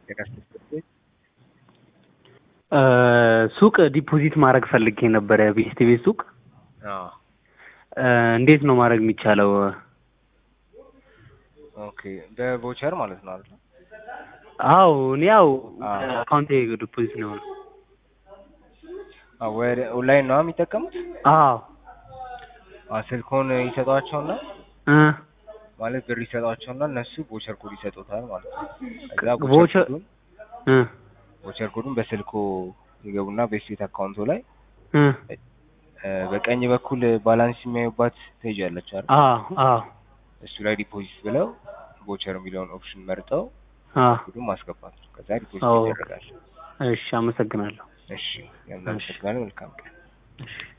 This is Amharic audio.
ሱቅ ዲፖዚት ማድረግ ፈልጌ ነበር ቤስት ቤት ሱቅ አዎ እንዴት ነው ማድረግ የሚቻለው? ኦኬ በቮቸር ማለት ነው አይደል? አዎ እኔ ያው አካውንቴ ዲፖዚት ነው። ወደ ኦንላይን ነው የሚጠቀሙት? አዎ ስልኮን ይሰጧቸውና ማለት ብር ይሰጧቸውና እነሱ ቮቸር ኮድ ይሰጡታል ማለት ነው። ከዛ ቮቸር ኮዱን በስልኮ ይገቡና ቤስት አካውንቱ ላይ በቀኝ በኩል ባላንስ የሚያዩባት ፔጅ አለች አይደል? አዎ እሱ ላይ ዲፖዚት ብለው ቮቸር የሚለውን ኦፕሽን መርጠው ኮዱን ማስገባት ነው። ከዛ ዲፖዚት ይደረጋል። እሺ አመሰግናለሁ። እሺ ያመሰግናለሁ። መልካም ቀን።